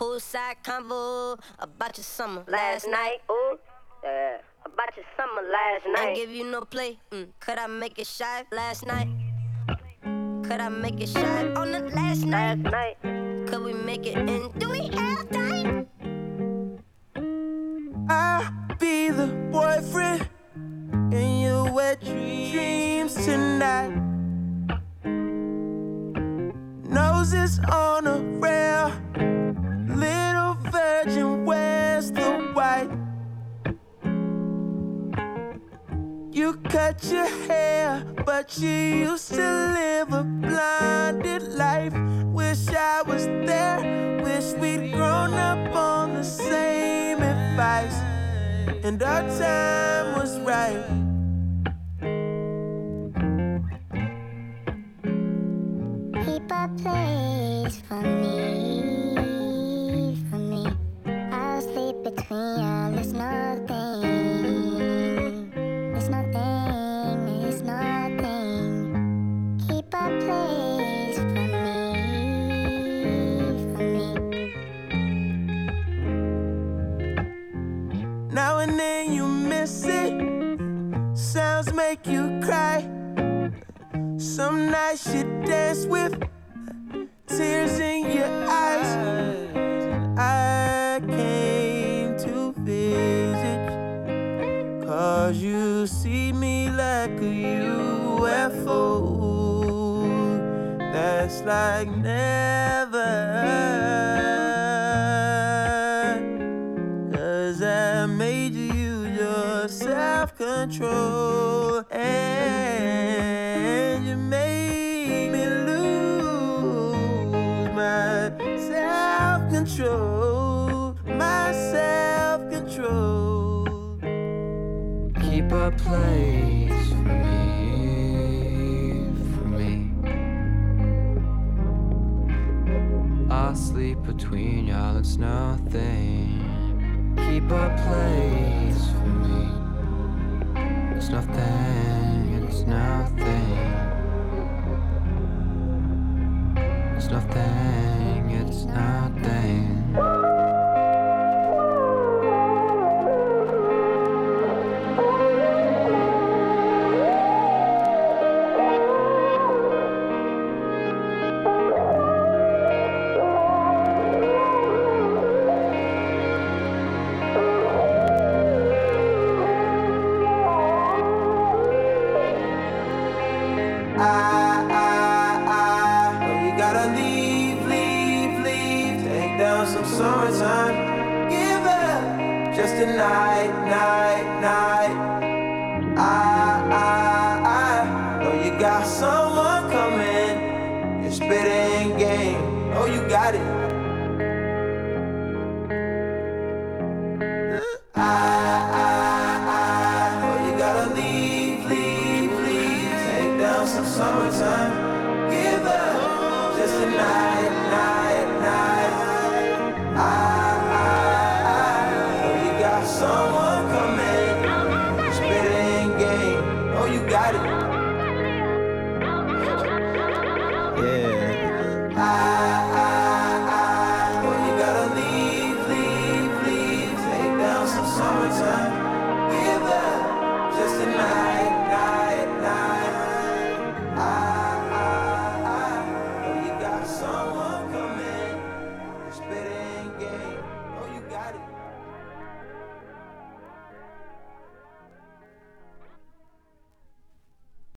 Poolside convo about your summer last night. Ooh, yeah. About your summer last night. Ain't give you no play. Could I make it shy last night? Could I make it shy on the last night? Could we make it in? Do we have time? I'll be the boyfriend in your wet dreams tonight. Noses on a rail, little virgin, where's the white? You cut your hair, but you used to live a blinded life. Wish I was there, wish we'd grown up on the same advice, and our time was right. Keep a place for me, for me. I'll sleep between y'all, there's nothing. There's nothing, there's nothing. Keep a place for me. Now and then you miss it, sounds make you cry. Some nights you dance with tears in your eyes. I came to visit, 'cause you see me like a UFO. That's like never, 'cause I made you use your self-control, and you made me lose my self-control, my self-control. Keep a place for me. I'll sleep between y'all, it's nothing. Keep a place for me. It's nothing, it's nothing. It's nothing, it's nothing. Summertime, give up just a night. I know you got someone coming. You're spitting game. Oh, you got it. I know you gotta leave. Take down some summertime. Give up just a night. I know you got someone coming, spitting game. Oh, you got it. Yeah. I know you gotta leave. Take down some summertime. Give up just a night. I know you got someone coming, spitting game.